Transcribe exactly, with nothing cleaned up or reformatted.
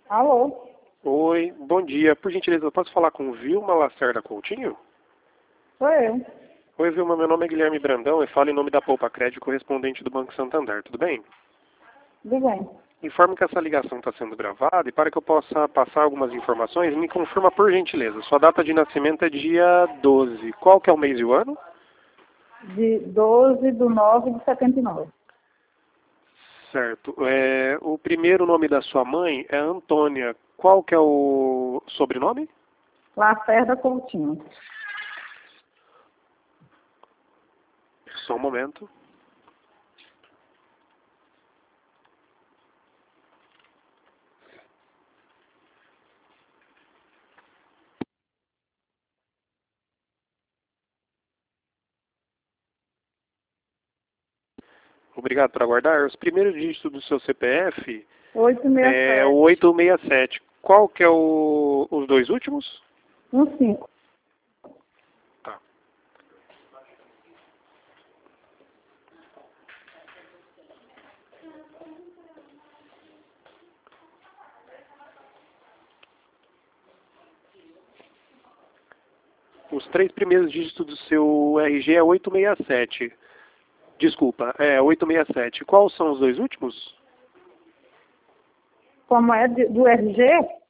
Alô? Oi, bom dia. Por gentileza, eu posso falar com Vilma Lacerda Coutinho? Sou eu. Oi, Vilma, meu nome é Guilherme Brandão e falo em nome da Poupa Crédito, correspondente do Banco Santander, tudo bem? Tudo bem. Informo que essa ligação está sendo gravada e para que eu possa passar algumas informações, me confirma por gentileza. Sua data de nascimento é dia doze. Qual que é o mês e o ano? De doze de nove de setenta e nove. Certo. É, o primeiro nome da sua mãe é Antônia. Qual que é o sobrenome? Lacerda Coutinho. Só um momento. Obrigado por aguardar. Os primeiros dígitos do seu C P F é o oitocentos e sessenta e sete. oito seis sete. Qual que é o, os dois últimos? quinze. Tá. Os três primeiros dígitos do seu R G é oito seis sete. Desculpa, é oito seis sete. Quais são os dois últimos? Como é de- do R G?